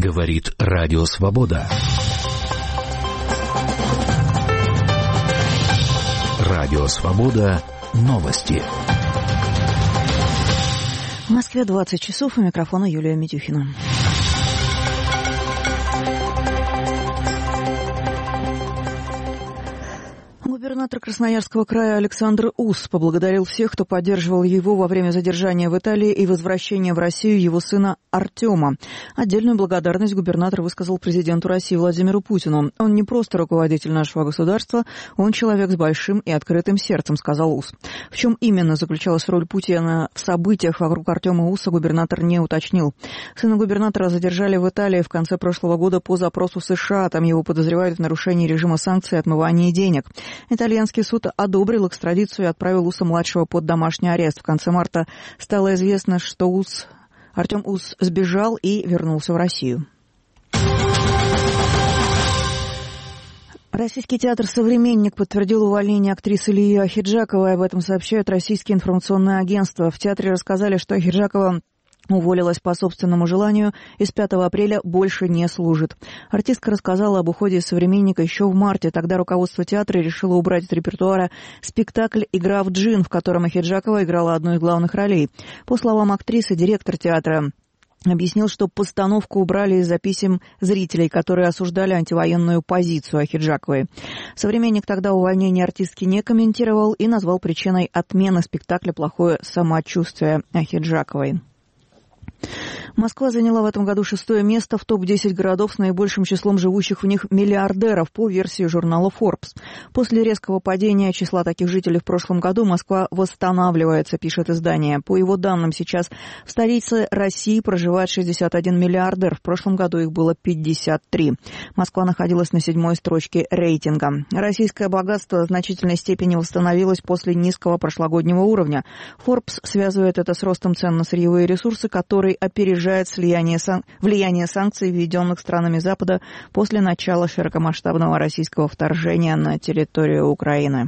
Говорит Радио Свобода. Радио Свобода. Новости. В Москве 20 часов. У микрофона Юлия Митюхина. Губернатор Красноярского края Александр Ус поблагодарил всех, кто поддерживал его во время задержания в Италии и возвращения в Россию его сына Артема. Отдельную благодарность губернатор высказал президенту России Владимиру Путину. «Он не просто руководитель нашего государства, он человек с большим и открытым сердцем», — сказал Ус. В чем именно заключалась роль Путина в событиях вокруг Артема Уса, губернатор не уточнил. Сына губернатора задержали в Италии в конце прошлого года по запросу США. Там его подозревают в нарушении режима санкций и отмывании денег. Итальянский суд одобрил экстрадицию и отправил Уса-младшего под домашний арест. В конце марта стало известно, что Артем Ус сбежал и вернулся в Россию. Российский театр «Современник» подтвердил увольнение актрисы Лии Ахеджаковой. Об этом сообщают российские информационные агентства. В театре рассказали, что Ахеджакова уволилась по собственному желанию и с 5 апреля больше не служит. Артистка рассказала об уходе из «Современника» еще в марте. Тогда руководство театра решило убрать из репертуара спектакль «Игра в джин», в котором Ахеджакова играла одну из главных ролей. По словам актрисы, директор театра объяснил, что постановку убрали из-за писем зрителей, которые осуждали антивоенную позицию Ахеджаковой. «Современник» тогда увольнение артистки не комментировал и назвал причиной отмены спектакля плохое самочувствие Ахеджаковой. Москва заняла в этом году 6-е место в топ-10 городов с наибольшим числом живущих в них миллиардеров по версии журнала Forbes. После резкого падения числа таких жителей в прошлом году Москва восстанавливается, пишет издание. По его данным, сейчас в столице России проживает 61 миллиардер. В прошлом году их было 53. Москва находилась на 7-й строчке рейтинга. Российское богатство в значительной степени восстановилось после низкого прошлогоднего уровня. Forbes связывает это с ростом цен на сырьевые ресурсы, который опережает влияние санкций, введенных странами Запада после начала широкомасштабного российского вторжения на территорию Украины.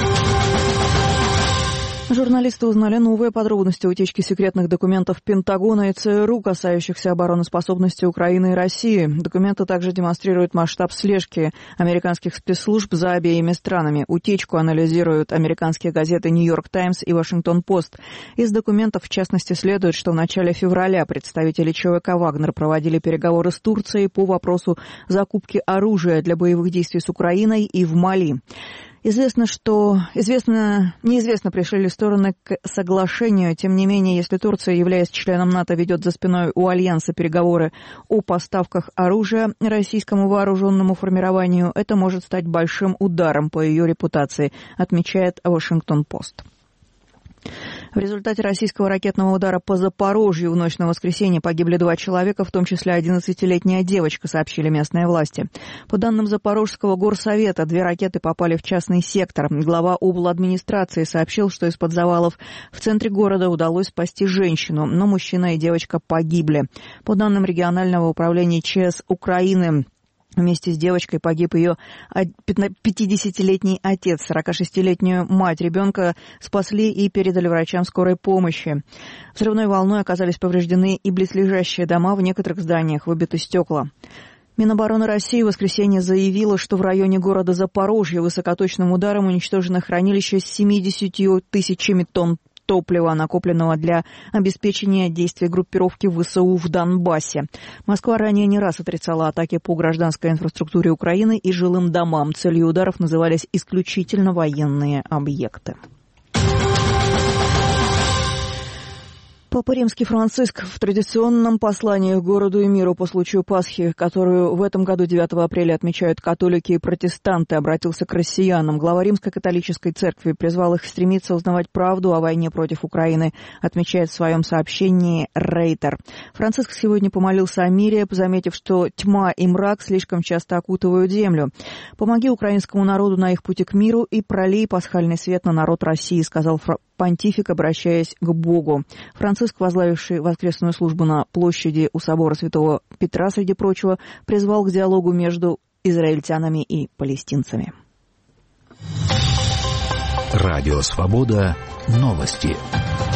Журналисты узнали новые подробности утечки секретных документов Пентагона и ЦРУ, касающихся обороноспособности Украины и России. Документы также демонстрируют масштаб слежки американских спецслужб за обеими странами. Утечку анализируют американские газеты «Нью-Йорк Таймс» и «Вашингтон-Пост». Из документов, в частности, следует, что в начале февраля представители ЧВК «Вагнер» проводили переговоры с Турцией по вопросу закупки оружия для боевых действий с Украиной и в Мали. Неизвестно, пришли ли стороны к соглашению. Тем не менее, если Турция, являясь членом НАТО, ведет за спиной у Альянса переговоры о поставках оружия российскому вооруженному формированию, это может стать большим ударом по ее репутации, отмечает «Вашингтон-Пост». В результате российского ракетного удара по Запорожью в ночь на воскресенье погибли 2 человека, в том числе 11-летняя девочка, сообщили местные власти. По данным Запорожского горсовета, 2 ракеты попали в частный сектор. Глава обладминистрации сообщил, что из-под завалов в центре города удалось спасти женщину, но мужчина и девочка погибли. По данным регионального управления ЧС Украины, вместе с девочкой погиб ее 50-летний отец. 46-летнюю мать ребенка спасли и передали врачам скорой помощи. Взрывной волной оказались повреждены и близлежащие дома, в некоторых зданиях выбиты стекла. Минобороны России в воскресенье заявила, что в районе города Запорожье высокоточным ударом уничтожено хранилище с 70 тысячами тонн топлива, накопленного для обеспечения действий группировки ВСУ в Донбассе. Москва ранее не раз отрицала атаки по гражданской инфраструктуре Украины и жилым домам. Целью ударов назывались исключительно военные объекты. Папа Римский Франциск в традиционном послании к городу и миру по случаю Пасхи, которую в этом году 9 апреля отмечают католики и протестанты, обратился к россиянам. Глава Римской католической церкви призвал их стремиться узнавать правду о войне против Украины, отмечает в своем сообщении Рейтер. Франциск сегодня помолился о мире, заметив, что тьма и мрак слишком часто окутывают землю. «Помоги украинскому народу на их пути к миру и пролей пасхальный свет на народ России», сказал понтифик, обращаясь к Богу. Франциск, возглавивший воскресную службу на площади у собора Святого Петра, среди прочего, призвал к диалогу между израильтянами и палестинцами. Радио Свобода. Новости.